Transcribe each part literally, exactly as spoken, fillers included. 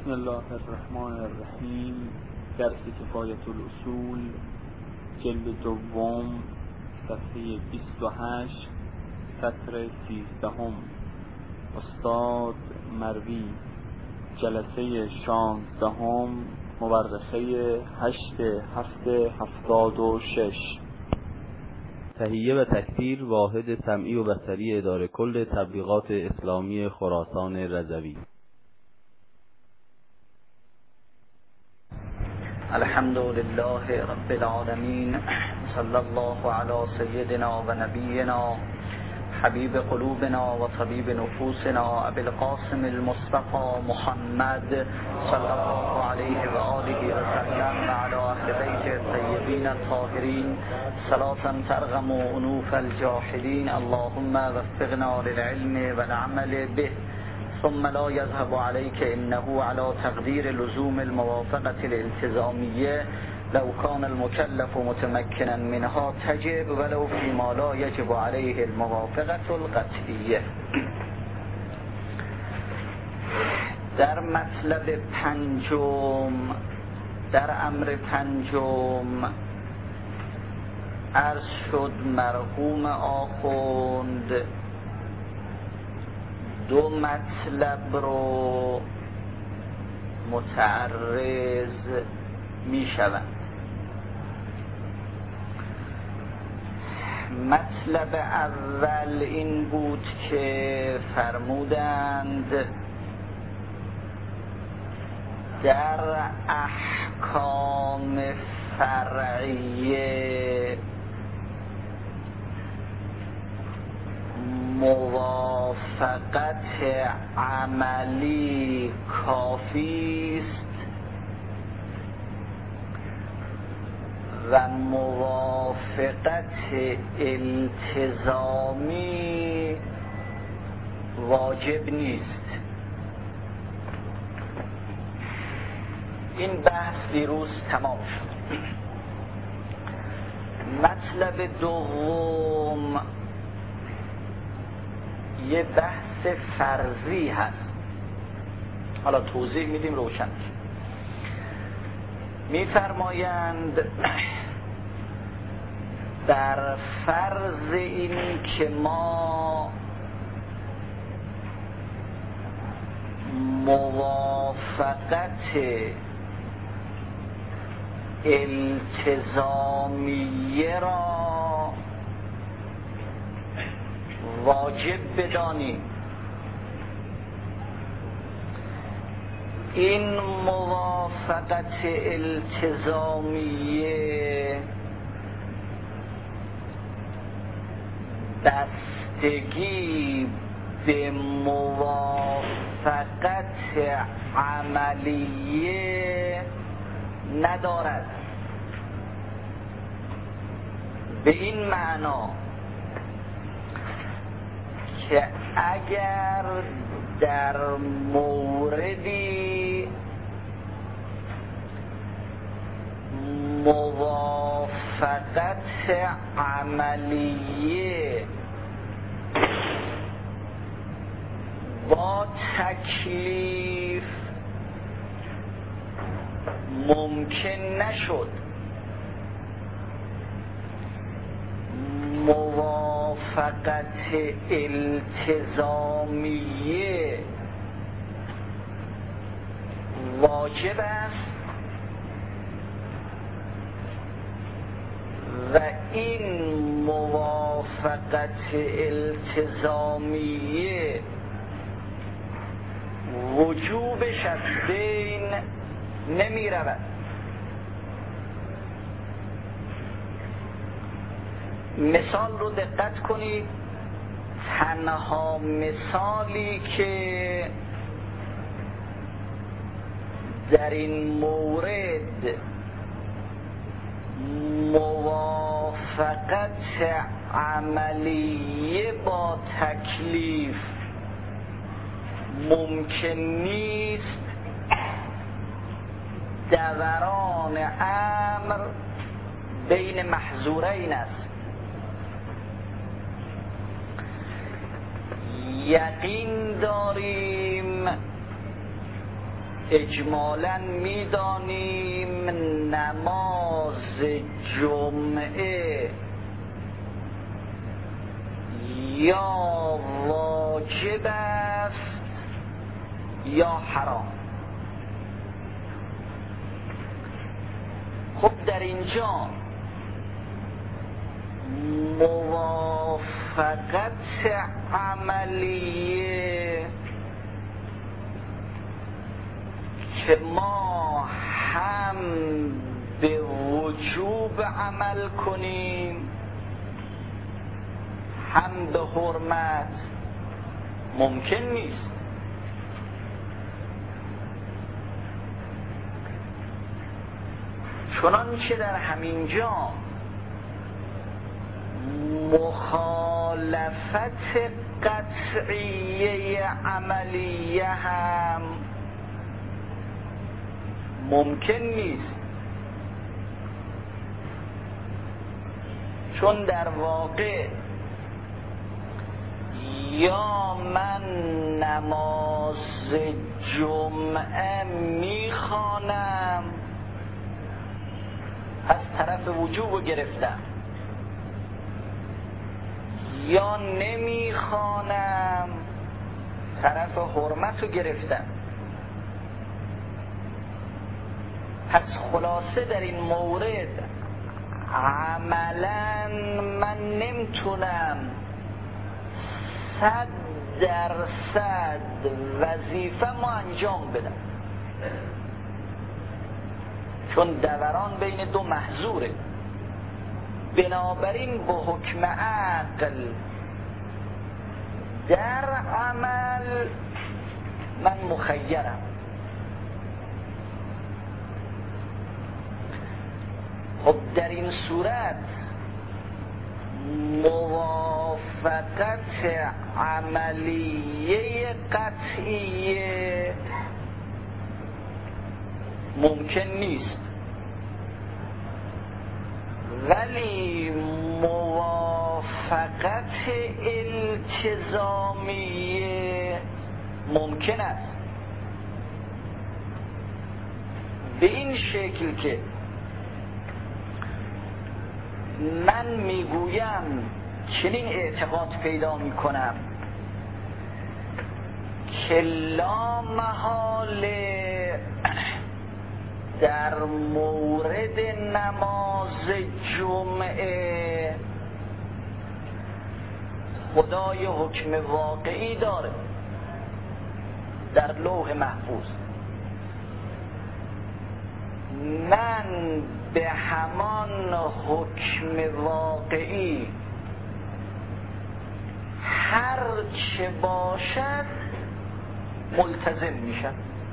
بسم الله الرحمن الرحیم. درس کفایت الاصول جلد دوم صفحه بیست و هشت سطر سیزدهم. استاد مروی، جلسه شانزدهم، مورخه هشت هفت هفتاد و شش. تهیه و تکثیر واحد سمعی و بصری اداره کل تبلیغات اسلامی خراسان رضوی. الحمد لله رب العالمین، صلی الله علی سیدنا و نبینا حبیب قلوبنا و طبیب نفوسنا ابی القاسم المصطفى محمد صلی الله علیه و آله و سلم و علی اهل بیت الطیبین الطاهرین صلاة ترغم انوف الجاحدین. اللهم وفقنا للعلم والعمل به ثم لا يذهب عليك إنه على تقدير لزوم الموافقة الالتزامية لو كان المكلف متمكنا منها تجب ولو فيما لا يجب عليه الموافقة القطعية. در مطلب پنجم، در امر پنجم عرض شد مرحوم آخوند دو مطلب رو متعرض می شوند. مطلب اول این بود که فرمودند در احکام فرعیه موافقت عملی کافی است و موافقت التزامی واجب نیست. این بحث دیروز تمام شد. مطلب دوم یه بحث فرضی هست، حالا توضیح میدیم روشن. میفرمایند در فرض این که ما موافقت التزامیه را واجب بدانیم، این موافقت التزامیه بستگی به موافقت عملیه ندارد. به این معنا که اگر در موردی موافقت عملیه با تکلیف ممکن نشد، موافقت التزامیه واجب است و این موافقت التزامیه وجوبش از بین نمی رود. مثال رو دقت کنید. تنها مثالی که در این مورد موافقت عملیه با تکلیف ممکن نیست، دوران امر بین محظورین است. یقین داریم اجمالاً میدانیم نماز جمعه یا واجب است یا حرام. خب در اینجا موافقت عملیه که ما هم به وجوب عمل کنیم هم به حرمت ممکن نیست. چنانچه در همین جا مخالفت قطعیه عملیه هم ممکن نیست، چون در واقع یا من نماز جمعه میخوانم از طرف وجوب رو گرفتم، یا نمیخوانم طرف حرمت رو گرفتم. پس خلاصه در این مورد عملا من نمیتونم صد درصد وظیفه ما انجام بدم، چون دوران بین دو محظوره. بنابراین با حکم عقل در عمل من مخیرم. خب در این صورت موافقت عملیه قطعیه ممکن نیست، ولی موافقت التزامیه ممکن است، به این شکل که من میگویم، چنین اعتقاد پیدا میکنم که لا محاله در مورد نماز جمعه خدای حکم واقعی داره در لوح محفوظ. من به همان حکم واقعی هر چه باشد ملتزم میشم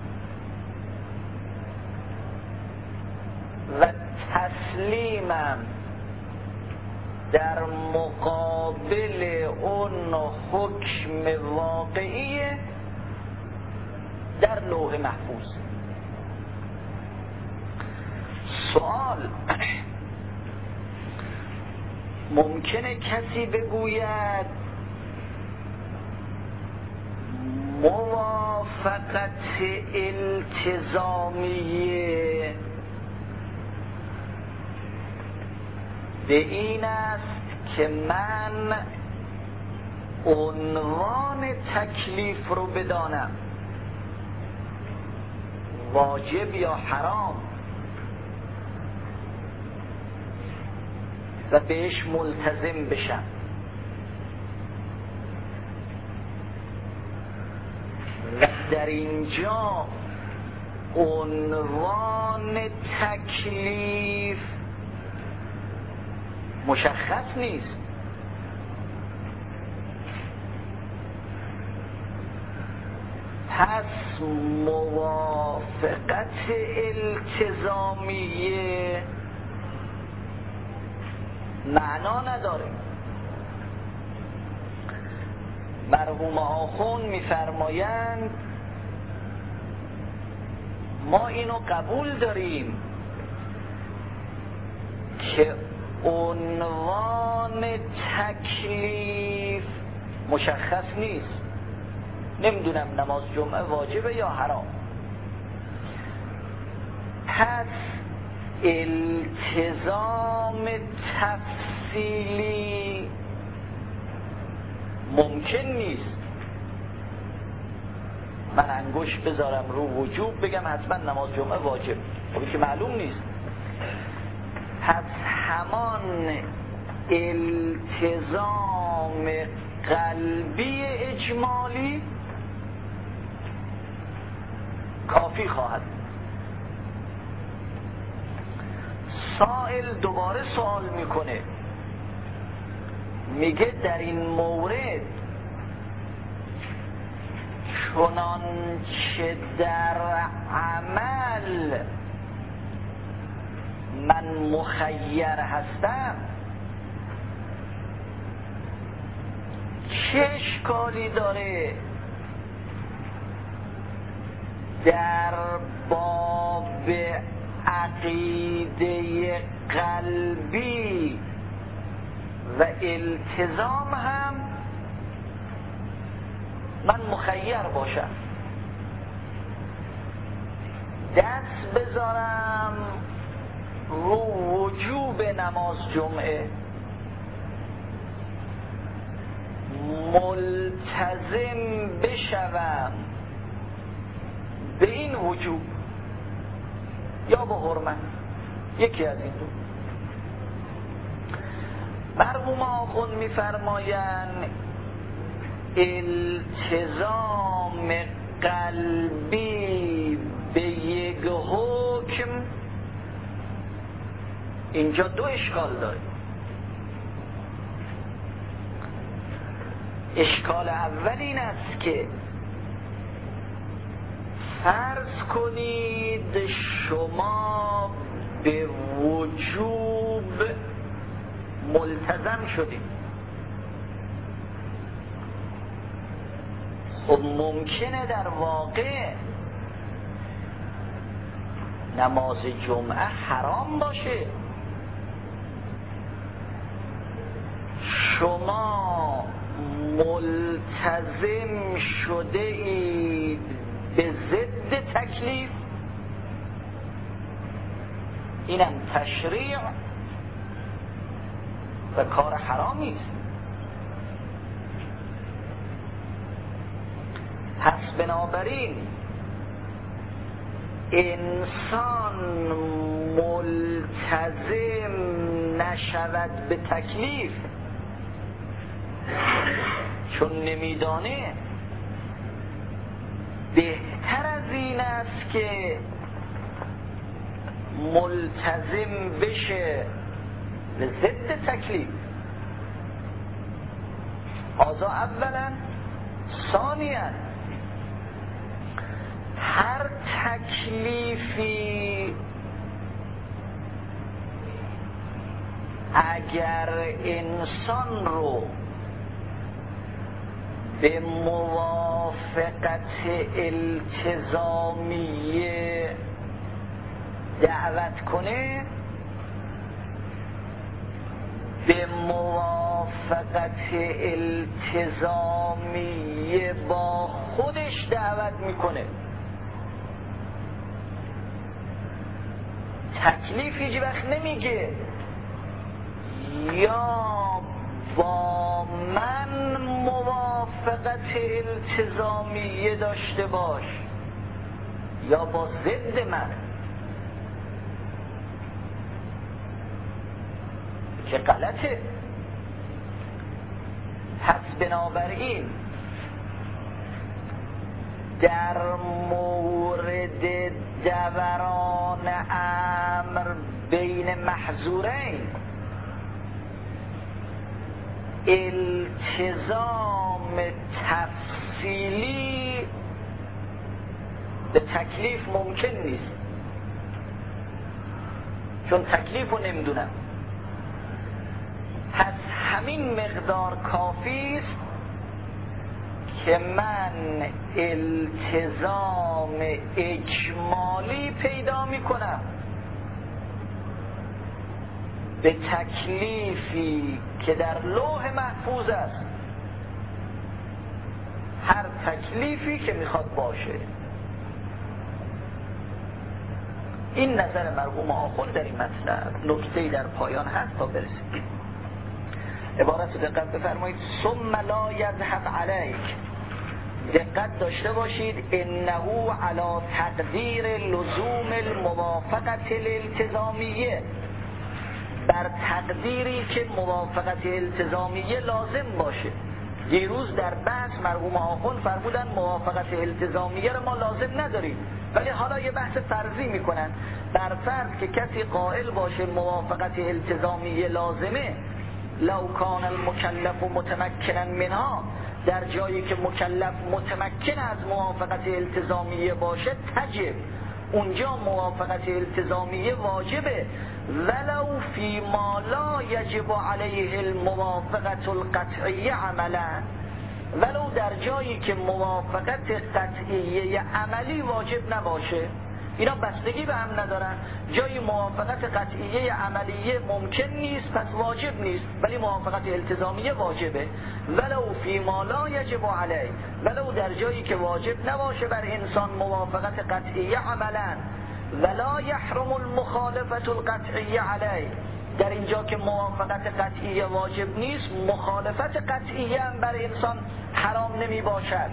و تسلیمم در مقابل اون حکم واقعی در لوح محفوظ. سوال: ممکنه کسی بگوید موافقت التزامیه به این است که من عنوان تکلیف رو بدانم، واجب یا حرام، و بهش ملتزم بشم. و در اینجا عنوان تکلیف مشخص نیست. پس موافقت التزامیه معنا نداره. مرحوم آخوند میفرمایند ما اینو قبول داریم که عنوان تکلیف مشخص نیست. نمیدونم نماز جمعه واجبه یا حرام، پس التزام تفصیلی ممکن نیست. من انگشت بذارم رو وجوب بگم حتما نماز جمعه واجب، خب که معلوم نیست. پس همان التزام قلبی اجمالی کافی خواهد. سائل دوباره سوال میکنه، میگه در این مورد چنانچه در عمل من مخیر هستم، چه اشکالی داره در باب عقیده قلبی و التزام هم من مخیر باشم، دست بذارم رو وجوب نماز جمعه، ملتزم بشوم به این وجوب یا به حرمت، یکی از این دو. مرحوم آخوند می‌فرمایند التزام قلبی به یک حکم اینجا دو اشکال داره. اشکال اول این است که فرض کنید شما به وجوب ملتزم شدید، خب ممکنه در واقع نماز جمعه حرام باشه، شما ملتزم شده اید به ضد تکلیف، اینم تشریع و کار حرامی است. پس بنابراین انسان ملتزم نشود به تکلیف چون نمیدانه، بهتر از این است که ملتزم بشه به ضد تکلیف. هذا اولا. ثانیا هر تکلیفی اگر انسان رو به موافقت التزامیه دعوت کنه، به موافقت التزامیه با خودش دعوت میکنه. تکلیف هیچ وقت نمیگه یا با من موافقت التزامیه داشته باش یا با ضد من، که غلطه. پس بنابراین در مورد دوران امر بین محظورین التزام تفصیلی به تکلیف ممکن نیست، چون تکلیف رو نمیدونم. پس همین مقدار کافی است که من التزام اجمالی پیدا میکنم به تکلیفی که در لوح محفوظ است، هر تکلیفی که میخواد باشه. این نظر مرحوم آخوند در این مطلب. نکته‌ای در پایان هست تا برسیم. عبارت رو دقت بفرمایید. ثم لا یذهب علیک، دقت داشته باشید، انه علی تقدیر لزوم الموافقت الالتزامیه، بر تقدیری که موافقت التزامیه لازم باشه. دیروز در بحث مرحوم آخوند فرمودن موافقت التزامیه رو ما لازم نداریم، ولی حالا یه بحث فرضی میکنن. بر فرض که کسی قائل باشه موافقت التزامیه لازمه، لو کان المکلف متمکنا منها، در جایی که مکلف متمکن از موافقت التزامیه باشه تجب، اونجا موافقت التزامیه واجبه، ولو فی ما لا یجب علیه الموافقت القطعیه عملا، ولو در جایی که موافقت قطعیه عملی واجب نباشه. اینا بستگی به هم ندارن. جایی موافقت قطعیه عملیه ممکن نیست پس واجب نیست، ولی موافقت التزامیه واجبه. ولو فی ما لا یجب علیه، ولو در جایی که واجب نباشه بر انسان موافقت قطعیه عملا، ولا یحرم المخالفت القطعیه علیه، در اینجا که موافقت قطعیه واجب نیست، مخالفت قطعیه هم بر انسان حرام نمی باشد.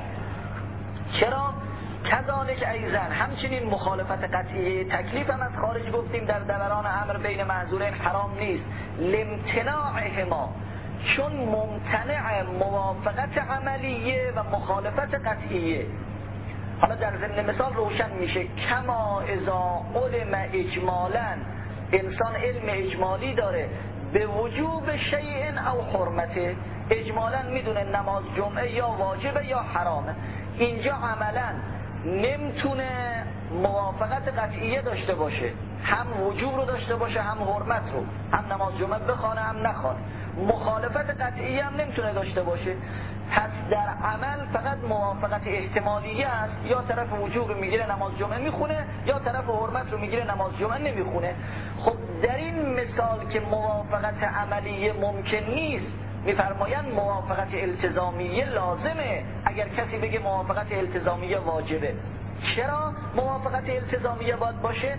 چرا؟ کذالک ایزن، همچنین مخالفت قطعیه تکلیف هم از خارج گفتیم در دوران امر بین معذورین حرام نیست، لامتناعهما، چون ممتنع موافقت عملیه و مخالفت قطعیه. حالا در ضمن مثال روشن میشه، کما اذا علم اجمالا، انسان علم اجمالی داره به وجوب شیء او حرمته، اجمالا میدونه نماز جمعه یا واجبه یا حرامه، اینجا عملا نمیتونه موافقت قطعیه داشته باشه، هم وجوب رو داشته باشه هم حرمت رو، هم نماز جمعه بخوانه هم نخوانه، مخالفت قطعیه هم نمیتونه داشته باشه. پس در عمل فقط موافقت احتمالیه است، یا طرف وجوب رو میگیره نماز جمعه میخونه، یا طرف حرمت رو میگیره نماز جمعه نمیخونه. خب در این مثال که موافقت عملیه ممکن نیست، میفرمایند موافقت التزامیه لازمه. اگر کسی بگه موافقت التزامیه واجبه، چرا موافقت التزامیه باید باشه؟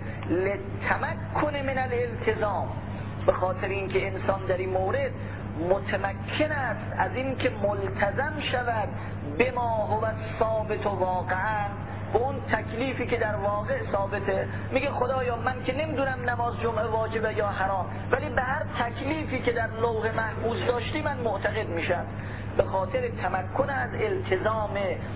لتمکن من الالتزام، به خاطر اینکه انسان در این مورد متمکن است از این که ملتزم شود به ما هو ثابت و واقعا، به اون تکلیفی که در واقع ثابته. میگه خدایا من که نمیدونم نماز جمعه واجبه یا حرام، ولی به هر تکلیفی که در لوح محفوظ داشتی من معتقد میشم. به خاطر تمکن از التزام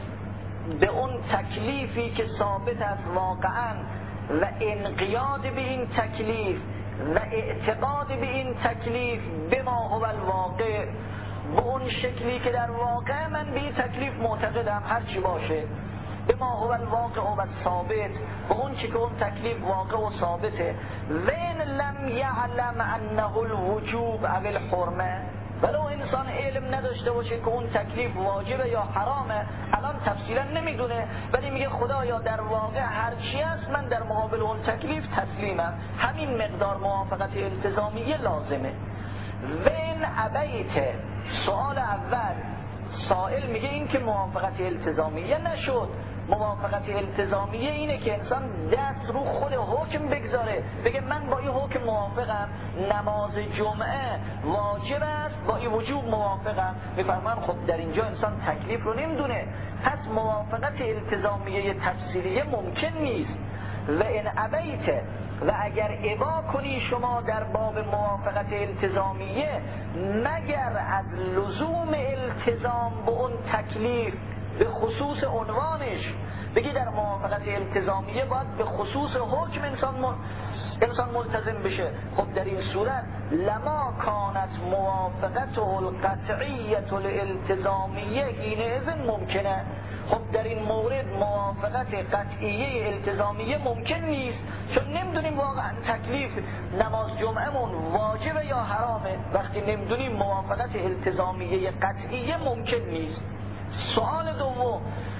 به اون تکلیفی که ثابت است واقعا و انقیاد به این تکلیف و اعتقاد به این تکلیف به ما هو الواقع، به اون شکلی که در واقع من به این تکلیف معتقدم هر چی باشه، به ما هو الواقع و ثابت، به اون چی که اون تکلیف واقع و ثابته. و ان لم یعلم انه الوجوب او الحرمه، ولو انسان علم نداشته باشه که اون تکلیف واجبه یا حرامه، الان تفصیلا نمیدونه، ولی میگه خدایا در واقع هر چی است من در مقابل اون تکلیف تسلیمم، همین مقدار موافقت التزامیه لازمه. و ان ابیت، سوال اول سائل میگه این که موافقت التزامیه نشد. موافقت التزامیه اینه که انسان دست رو خود حکم بگذاره، بگه من با این حکم موافقم، نماز جمعه واجب است، با این وجوب موافقم. میفرمان خب در اینجا انسان تکلیف رو نمیدونه، پس موافقت التزامیه تفصیلیه ممکن نیست. و ان ابیت، و اگر ابا کنی شما در باب موافقت التزامیه مگر از لزوم التزام به اون تکلیف به خصوص عنوانش، بگی در موافقت التزامیه باید به خصوص حکم انسان انسان ملتزم بشه، خب در این صورت لما کانت موافقت القطعیه الالتزامیه حینئذ ممکنه. خب در این مورد موافقت قطعیه التزامیه ممکن نیست، چون نمیدونیم واقعا تکلیف نماز جمعهمون واجبه یا حرامه. وقتی نمیدونیم موافقت التزامیه قطعیه ممکن نیست. سوال دوم،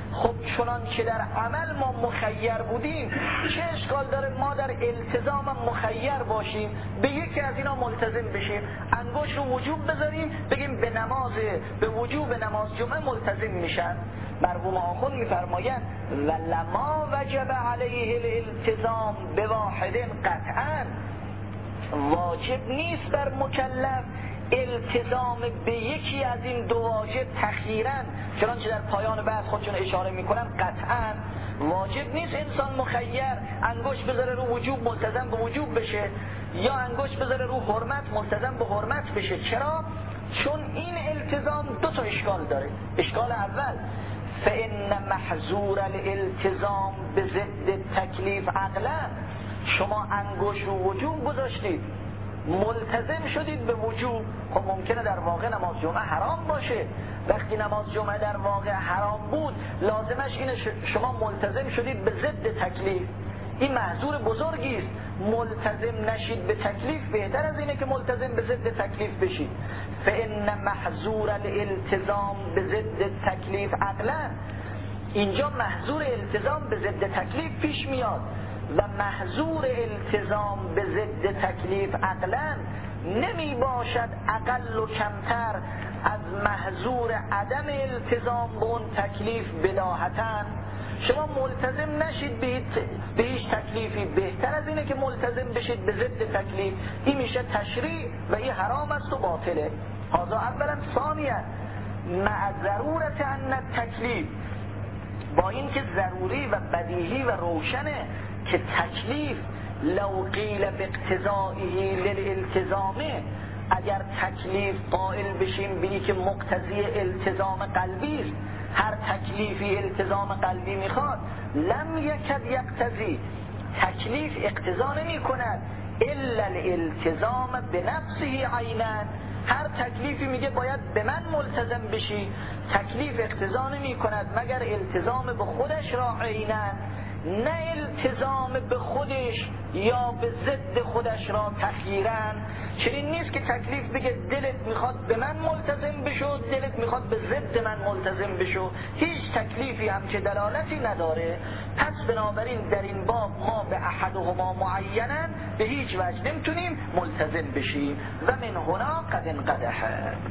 خب چنان که در عمل ما مخیر بودیم، چه اشکال داره ما در التزام مخیر باشیم، به یکی از اینا ملتزم بشیم، انگشت رو وجوب بذاریم بگیم به نماز به وجوب نماز جمعه ملتزم میشن. مرحوم آخوند میفرمایند و لما وجب علیه الالتزام بواحد قطعا، واجب نیست بر مکلف التزام به یکی از این دو واجب تخیراً، چنانچه در پایان بحث خودشون اشاره میکنن قطعاً واجب نیست انسان مخیر انگشت بذاره رو وجوب ملتزم به وجوب بشه یا انگشت بذاره رو حرمت ملتزم به حرمت بشه. چرا؟ چون این التزام دو تا اشکال داره. اشکال اول فإن محظور الالتزام به ضد تکلیف عقلا، شما انگشت رو وجوب گذاشتید ملتزم شدید به وجوب، خب ممکنه در واقع نماز جمعه حرام باشه. وقتی نماز جمعه در واقع حرام بود لازمش اینه شما ملتزم شدید به ضد تکلیف. این محظور بزرگی است. ملتزم نشید به تکلیف بهتر از اینه که ملتزم به ضد تکلیف بشید. فإن محظور الالتزام به ضد تکلیف عقلا، اینجا محظور التزام به ضد تکلیف پیش میاد و محظور التزام به ضد تکلیف عقلا نمی باشد اقل و کمتر از محظور عدم التزام به اون تکلیف بلاحتاً. شما ملتزم نشید به هیچ تکلیفی، بهتر از اینه که ملتزم بشید به ضد تکلیف. این میشه تشریع و این حرام است و باطله. هذا اولا. ثانیا مع ضرورت ان تکلیف، با این که ضروری و بدیهی و روشنه که تکلیف لو قیل باقتضائه للالتزامه، اگر تکلیف قائل بشیم به که مقتضی التزام قلبی است، هر تکلیفی التزام قلبی میخواد، لم یکد یقتضی، تکلیف اقتضا نمی کند الا الالتزام به نفسه عینا، هر تکلیفی میگه باید به من ملتزم بشی، تکلیف اقتضا نمی کند مگر التزام به خودش را عینا، نه التزام به خودش یا به ضد خودش را تخییراً. چنین نیست که تکلیف بگه دلت میخواد به من ملتزم بشو، دلت میخواد به ضد من ملتزم بشو، هیچ تکلیفی هم که دلالتی نداره. پس بنابراین در این باب ما به احدهما معینا به هیچ وجه نمیتونیم ملتزم بشیم و من هنا قد انقدح.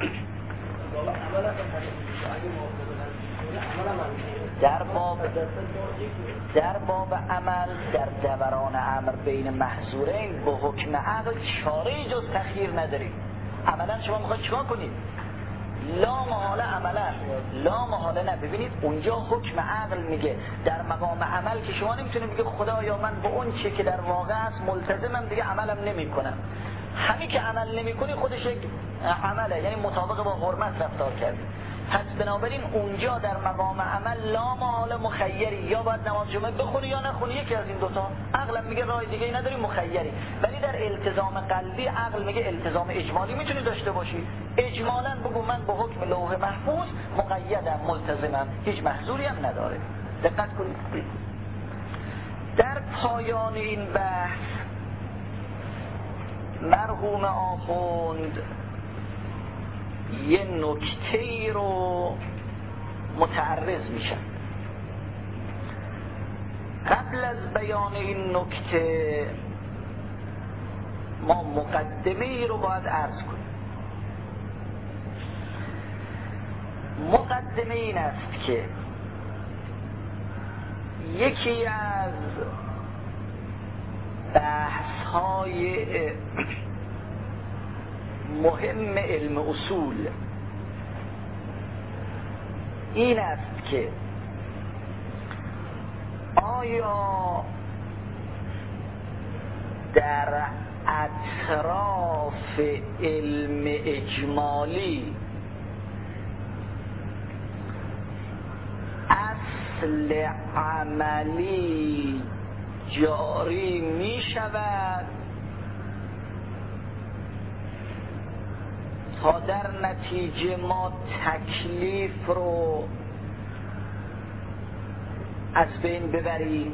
در باب در باب عمل در دوران امر بین محظورین به حکم عقل چاره جز تخییر نداریم. عملا شما میخواید چیکار کنید؟ لا محاله عملا لا محاله نه. ببینید اونجا حکم عقل میگه در مقام عمل که شما نمیتونید بگید خدایا من به اون چی که در واقع است ملتزمم دیگه عملم نمیکنم. همین که عمل نمیکنی خودش یک عمله، یعنی مطابق با حرمت رفتار کردی. پس بنابراین اونجا در مقام عمل لا محاله مخیری، یا باید نماز جمعه بخونی یا نخونی، یکی از این دوتا. عقلم میگه راه دیگه ای نداری مخیری. ولی در التزام قلبی عقل میگه التزام اجمالی میتونی داشته باشی. اجمالاً بگو من به حکم لوح محفوظ مقیدم ملتزمم، هیچ محظوری هم نداره. دقت کنید. در پایان این بحث مرحوم آخوند یه نکته رو متعرض میشن. قبل از بیان این نکته ما مقدمه ای رو باید عرض کنیم. مقدمه این است که یکی از بحث‌های مهم علم اصول این است که آیا در اطراف علم اجمالی اصل عملی جاری می شود تا در نتیجه ما تکلیف رو از بین ببریم،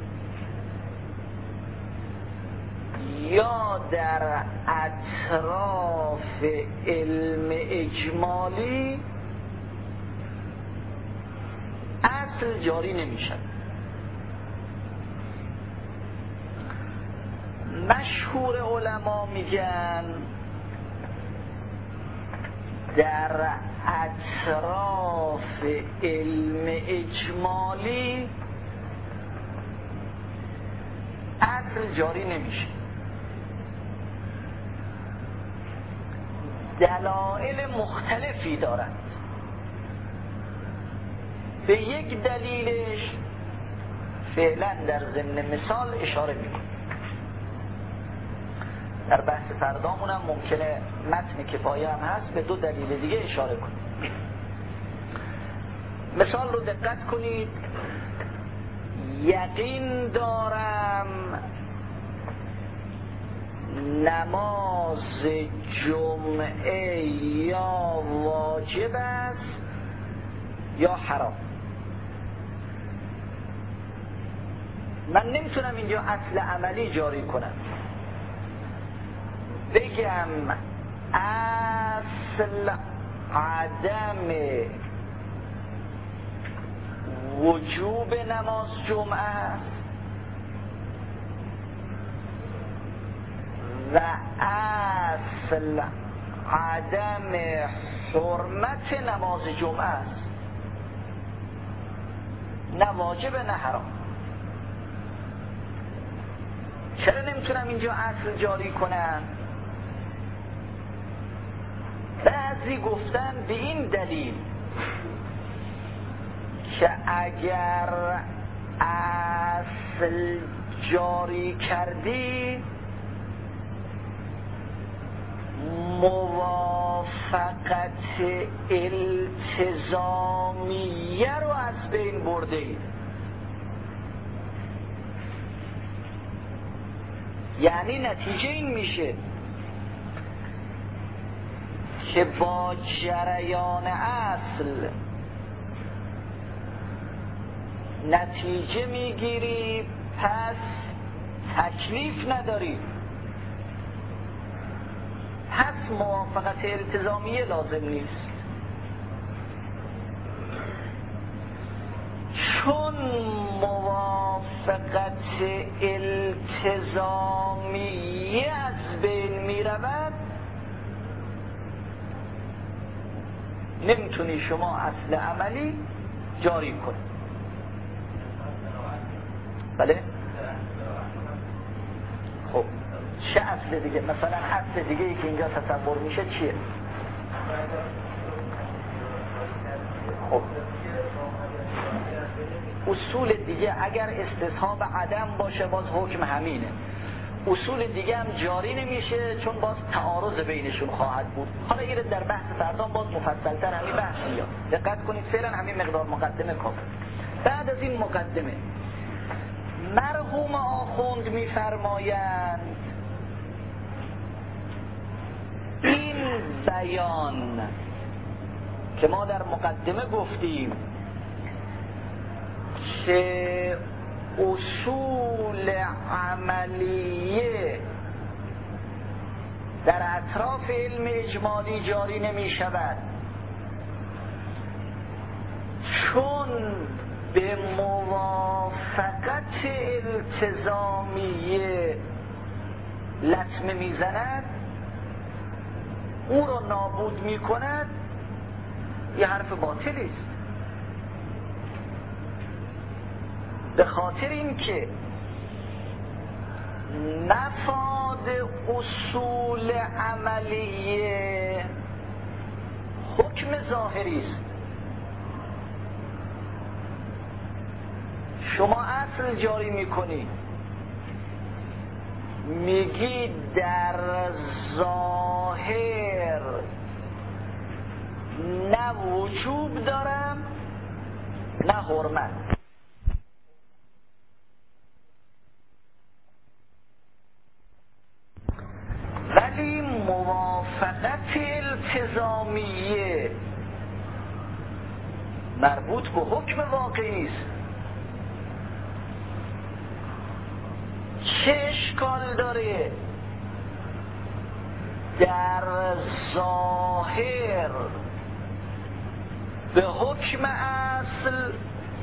یا در اطراف علم اجمالی اصل جاری نمیشه. مشهور علما میگن در اطراف علم اجمالی اصل جاری نمیشه. دلایل مختلفی دارند. به یک دلیلش فعلا در ضمن مثال اشاره میکنم. در بحث فردامون هم ممکنه متن کفایه هم هست به دو دلیل دیگه اشاره کنیم. مثال رو دقت کنید. یقین دارم نماز جمعه یا واجب است یا حرام. من نمیتونم اینجا اصل عملی جاری کنم، بگم اصل عدم وجوب نماز جمعه است و اصل عدم حرمت نماز جمعه است، نه واجب نه حرام. چرا نمیتونم اینجا اصل جاری کنم؟ بعضی گفتن به این دلیل که اگر اصل جاری کردی موافقت التزامیه رو از بین برده اید. یعنی نتیجه این میشه که با جریان اصل نتیجه میگیری پس تکلیف نداری، پس موافقت التزامیه لازم نیست. چون موافقت التزامیه از بین می رود، نمیتونی شما اصل عملی جاری کنی. بله؟ خب چه اصل دیگه؟ مثلا اصل دیگه ای که اینجا تصور میشه چیه؟ خب اصول دیگه اگر استصحاب عدم باشه باز حکم همینه. اصول دیگه هم جاری نمیشه چون باز تعارض بینشون خواهد بود. حالا یه در بحث فردام باز مفصل‌تر همین بحث میاد. دقت کنید فعلا همین مقدار مقدمه کافی. بعد از این مقدمه مرحوم آخوند میفرمایند این بیان که ما در مقدمه گفتیم که اصول عملیه در اطراف علم اجمالی جاری نمی شود چون به موافقت التزامیه لطمه می زند، او را نابود می کند، یه حرف باطلی است. به خاطر اینکه مفاد اصول عملیه حکم ظاهری است. شما اصل جاری میکنی، میگی در ظاهر نه وجوب دارم نه حرمت، ولی موافقت التزامیه مربوط به حکم واقعی است. چه اشکال داره در ظاهر به حکم اصل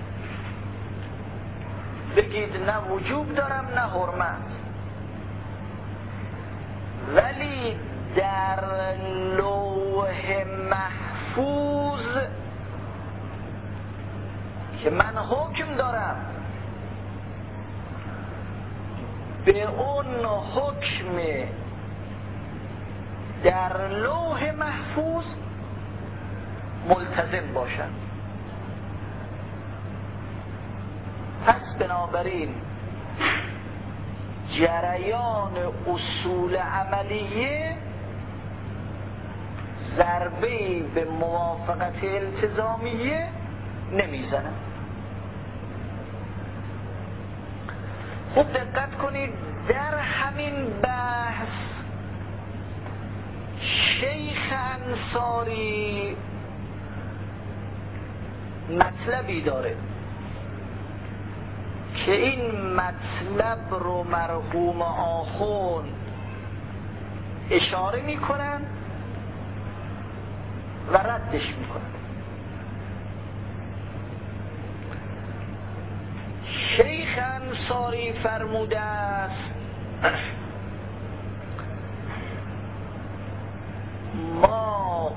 بگید نه وجوب دارم نه حرمت، ولی در لوح محفوظ که من حکم دارم به اون حکم در لوح محفوظ ملتزم باشم. پس بنابراین جریان اصول عملیه ضربه‌ای به موافقت التزامیه نمیزنه. خوب دقت کنید، در همین بحث شیخ انصاری مطلبی داره که این مطلب رو مرحوم آخوند اشاره میکنن و ردش میکنن. شیخ انصاری فرموده است ما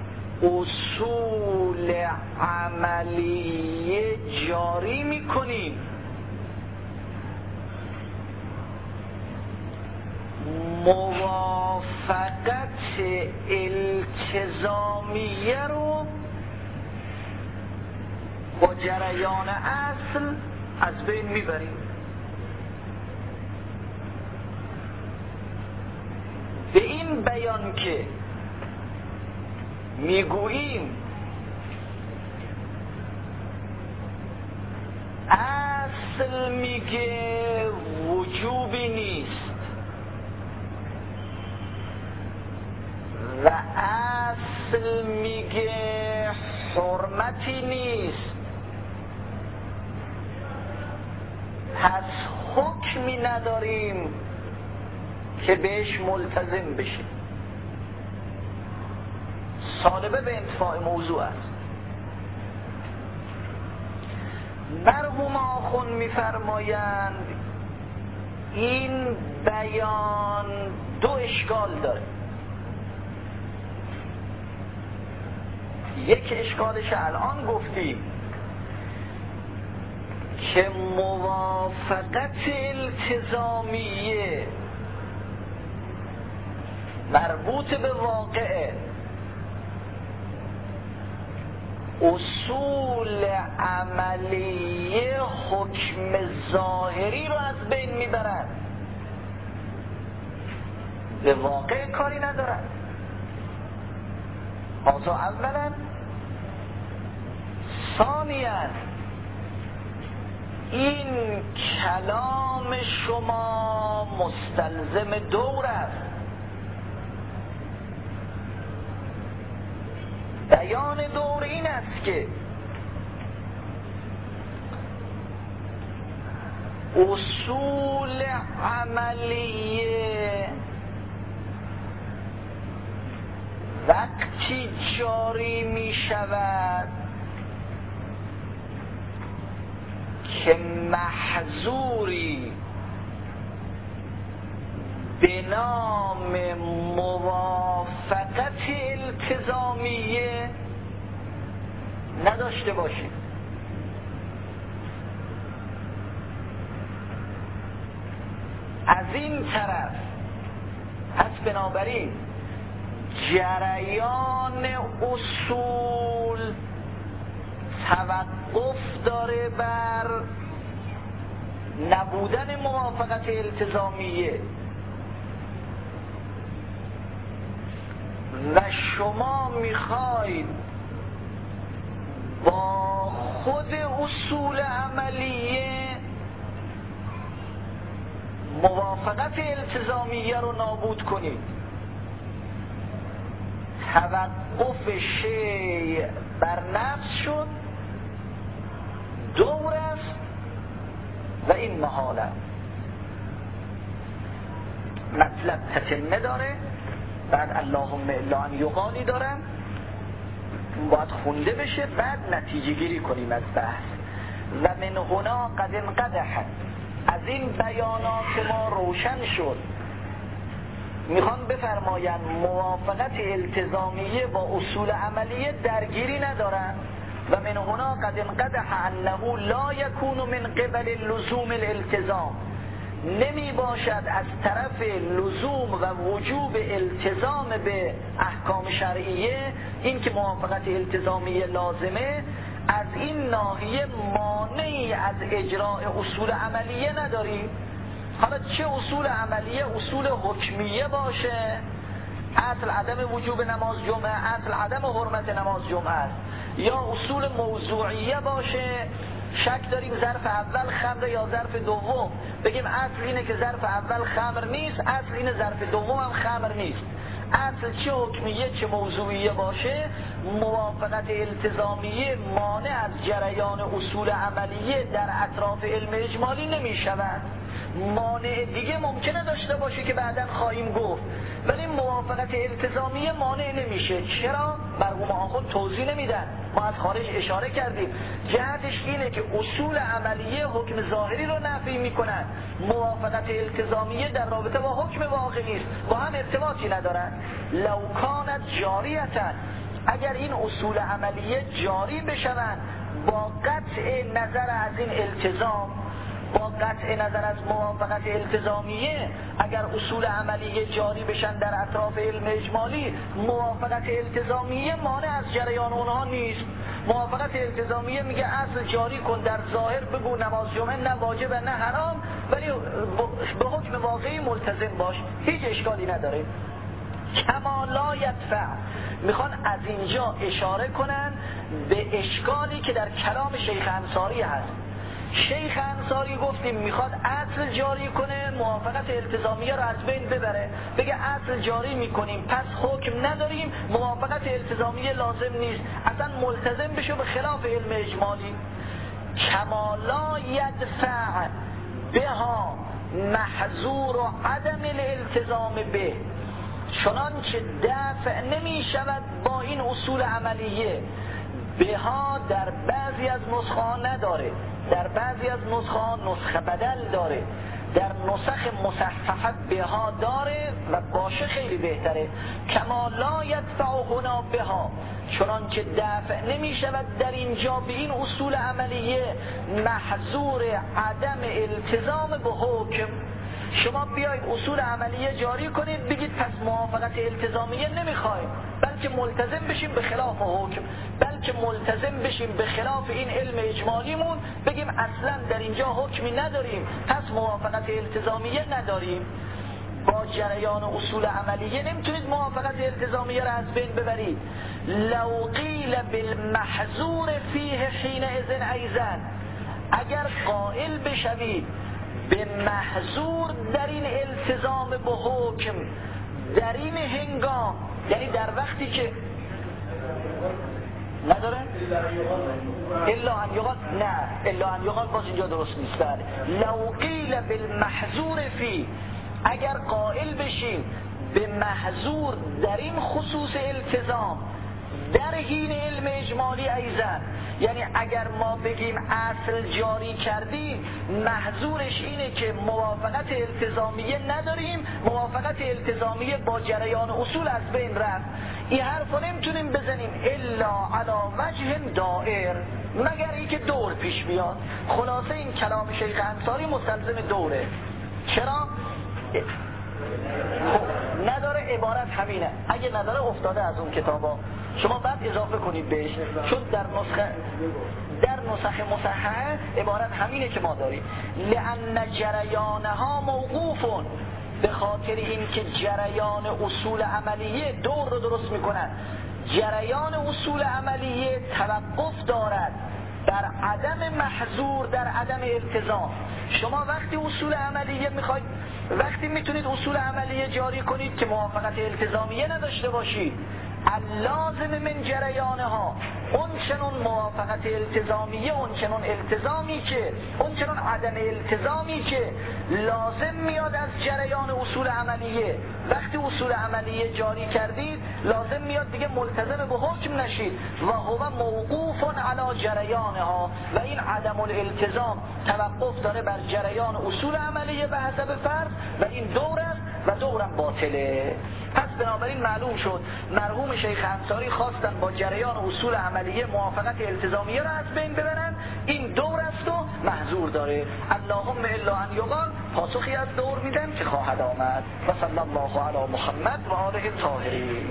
اصول عملیه جاری میکنیم، موافقت التزامیه رو با جریان اصل از بین میبریم. به این بیان که میگوییم اصل میگه وجوبی نیست و اصل میگه حرمتی نیست، پس حکمی نداریم که بهش ملتزم بشیم. سالبه به انتفاع موضوع است. مرحوم آخوند میفرمایند این بیان دو اشکال داره. یک اشکالش الان گفتیم که موافقت التزامیه مربوط به واقعه، اصول عملیه حکم ظاهری رو از بین میبرن، به واقع کاری ندارن. آزا اولا. ثانیاً این کلام شما مستلزم دور است. بیان دور این است که اصول عملیه وقتی جاری می شود که محظوری به نام موافقت التزامیه نداشته باشیم. از این طرف پس بنابراین جریان اصول توقف داره بر نبودن موافقت التزامیه و شما میخواید با خود اصول عملیه موافقت التزامیه رو نابود کنید. توقف شیء بر نفس شد، دور است و این محاله. مطلب تتمه داره، بعد اللهم الا ان یقالی دارم، باید خونده بشه، بعد نتیجه گیری کنیم از بحث. و من هنا قد انقدح. از این بیانات ما روشن شد میخوان بفرمایند موافقت التزامیه با اصول عملیه درگیری ندارن. و من هنا قد انقدح انه لا یکون من قبل لزوم الالتزام، نمی باشد از طرف لزوم و وجوب التزام به احکام شرعیه، این که موافقت التزامیه لازمه، از این ناحیه مانعی از اجراء اصول عملیه نداریم. حالا چه اصول عملیه؟ اصول حکمیه باشه، اصل عدم وجوب نماز جمعه، اصل عدم حرمت نماز جمعه است، یا اصول موضوعیه باشه، شک داریم ظرف اول خمر یا ظرف دوم، بگیم اصل اینه که ظرف اول خمر نیست، اصل اینه ظرف دوم هم خمر نیست. اصل چه حکمیه چه موضوعیه باشه، موافقت التزامیه مانع از جریان اصول عملیه در اطراف علم اجمالی نمی شود. مانع دیگه ممکنه داشته باشه که بعداً خواهیم گفت، ولی موافقت التزامیه مانع نمیشه. چرا؟ مرحوم آخوند توضیح نمیدن، ما از خارج اشاره کردیم. جهتش اینه که اصول عملیه حکم ظاهری رو نفی میکنن، موافقت التزامیه در رابطه با حکم واقعی است، با هم ارتباطی ندارن. لو کانت جاریتن، اگر این اصول عملیه جاری بشوند با قطع نظر از این التزام، با قطع نظر از موافقت التزامیه، اگر اصول عملیه جاری بشن در اطراف علم اجمالی، موافقت التزامیه مانع از جریان اونها نیست. موافقت التزامیه میگه اصل جاری کن، در ظاهر بگو نماز جمعه نه واجب نه حرام، ولی به حکم واقعی ملتزم باش، هیچ اشکالی نداره. کما لا یدفع، میخوان از اینجا اشاره کنن به اشکالی که در کلام شیخ انصاری هست. شیخ انصاری گفتیم میخواد اصل جاری کنه، موافقت التزامیه رو از بین ببره، بگه اصل جاری میکنیم پس حکم نداریم، موافقت التزامیه لازم نیست، اصلا ملتزم بشه به خلاف علم اجمالی. کما لا یدفع بها محظور و عدم الالتزام به، چنانچه دفع نمی شود با این اصول عملیه. بها در بعضی از نسخه ها نداره، در بعضی از نسخه ها نسخه بدل داره، در نسخ مصححه بها داره و باشه خیلی بهتره. کما لا یدفع هنا بها، چنانچه دفع نمی شود در اینجا به این اصول عملیه محظور عدم التزام به حکم. شما بیایید اصول عملیه جاری کنید، بگید پس موافقت التزامیه نمیخوایم، بلکه ملتزم بشیم به خلاف حکم، بلکه ملتزم بشیم به خلاف این علم اجمالیمون، بگیم اصلا در اینجا حکمی نداریم پس موافقت التزامیه نداریم. با جریان اصول عملیه نمیتونید موافقت التزامیه را از بین ببرید. لو قیل بالمحظور فیه حینئذ ایضا، اگر قائل بشوید به محظور در این التزام به حکم در این هنگام، یعنی در وقتی که نداره الا ان یقال، نه الا ان یقال باز اینجا درست نیست. لو قیل بالمحظور فی، اگر قائل بشیم به محظور در این خصوص التزام در حین علم اجمالی ایضا، یعنی اگر ما بگیم اصل جاری کردیم محظورش اینه که موافقت التزامیه نداریم، موافقت التزامیه با جریان اصول از بین رفت، این حرف رو نمیتونیم بزنیم الا علی وجه دائر، مگر اینکه دور پیش بیاد. خلاصه این کلام شیخ انصاری مستلزم دوره. چرا؟ نداره، عبارت همینه، اگه نداره افتاده از اون کتابا، شما بعد اضافه کنید بهش، چون در نسخه در نسخه مصححه عبارت همینه که ما داریم. لأن جریانها موقوفون، به خاطر این که جریان اصول عملیه دور رو درست میکنن، جریان اصول عملیه توقف دارد در عدم محظور، در عدم التزام. شما وقتی اصول عملیه میخواید، وقتی میتونید اصول عملیه جاری کنید که موافقت التزامیه نداشته باشید، اللازم من جریانها، اون چنون موافقت التزامیه، اون چنون التزامی که اون چنون عدم التزامی که لازم میاد از جریان اصول عملیه. وقتی اصول عملیه جاری کردید لازم میاد دیگه ملتزم به حکم نشید و هو موقوف علی جریانها، و این عدم الالتزام توقف داره بر جریان اصول عملیه به حسب فرض و این دور است و دورم باطله. پس بنابراین معلوم شد مرحوم شیخ انصاری خواستن با جریان اصول عملیه موافقت التزامیه را از بین ببرن، این دور است و محظور داره. اللهم الا ان یقال، پاسخی از دور میدن که خواهد آمد. و صلی الله علی محمد و آله الطاهرین.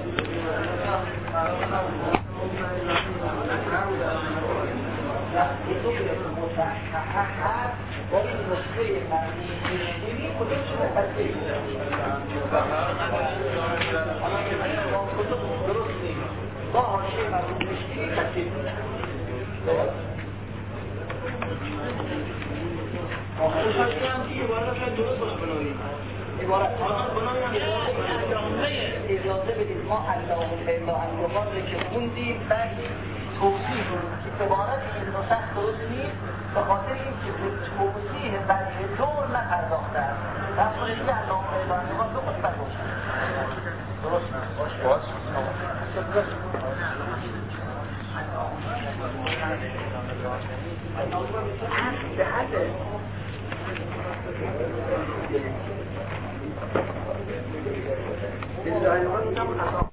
و این نسخه مرمومی کدوم مفصلی درست نیست، با حاشیه مرموم مشکلی تصدیق حاشیه هم که عبارت شاید درست باشه بنوید عبارت اجازه بدید ما اللهم الا ان یقال که خوندیم بعد توصیح که عبارت این نسخ درست نیست به خاطر این که به توصیح بدیه دور نپرداخته است. در صورتی که اللهم الا ان یقال بخونید بر باشه درست نیست باش باش